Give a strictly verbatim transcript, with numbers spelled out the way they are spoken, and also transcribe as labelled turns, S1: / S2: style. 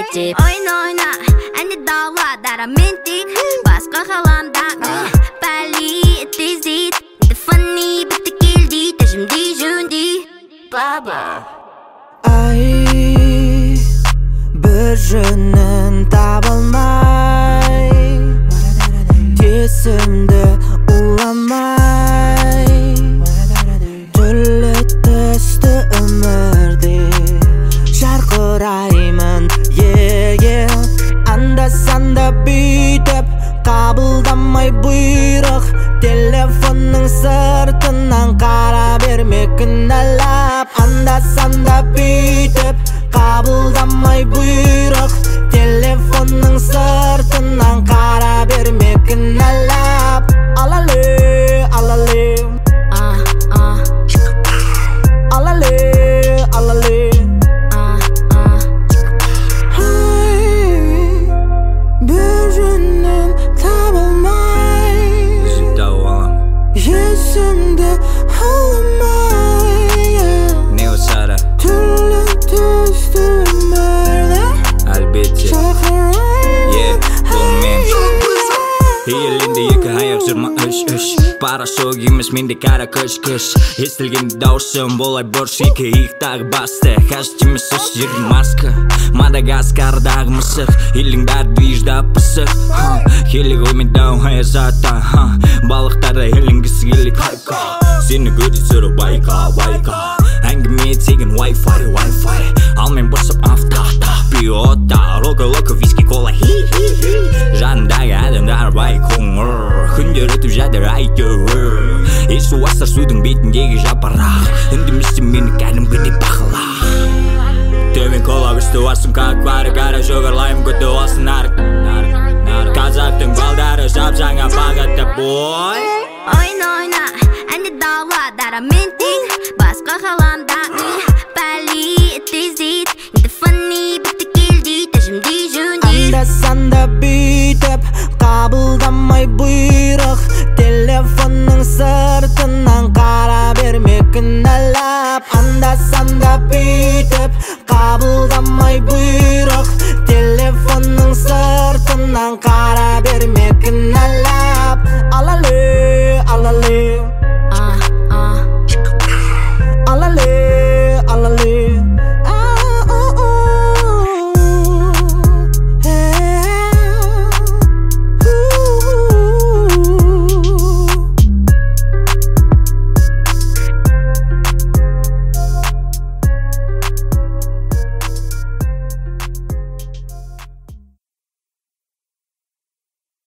S1: деп ойна ойна әне далада романтик басқа ғаламда пәли тезит the funny бітті келді тәжімдей жөнді баба
S2: ай бір жөнін табылмай тесімді уламай түрлі түсті өмірде жарқыраймын е-е анда-санда бүйтіп қабылдамай бұйрық телефонның сыртынан қара берме кінәлап анда-санда бүйтіп қабылдамай бұйрық телефонның сыртынан қара берме кінәлап алале алале алале алале бір жөнін табылмай есімді аламай түрлі түсті өмірде
S3: әлбетте елінде екі аяқ жиырма үш үш парашок емес менде кара күш-күш естілгенде даусым болай борш екі иықтағы басты кажет емес үш жерде маска Мадагаскардағы мысық елдің бәрі движда пысық келік оймен дау аязата балықтарды елінгісі келек сені көрді сұры байқа байқа әңгіме тегін Wi-Fi Wi-Fi ал мен босып автота биота рока-лока виски кола хи-хи-хи жанындағы адамдар бай қоңыр күндер өтіп жатыр әйтеуір есі уастар судың бетіндегі жапырақ үндемесем мені кәдімгідей бақыла төмен кола үсті уасым как кара жоғарлаймын көтті олсын нарық қазақтың балдары жап жаңа бағытта бой
S1: ойна ойна әне далада романтик басқа ғаламда пәли тезит the funny бітті келді тәжімдей жөнді
S2: анда-санда бүйтіп қабылдамай бұйрық телефонның сыртынан қара берме кінәлап анда-санда бүйтіп қабылдамай бұйрық телефонның сыртынан қара берме кінәлап алале алале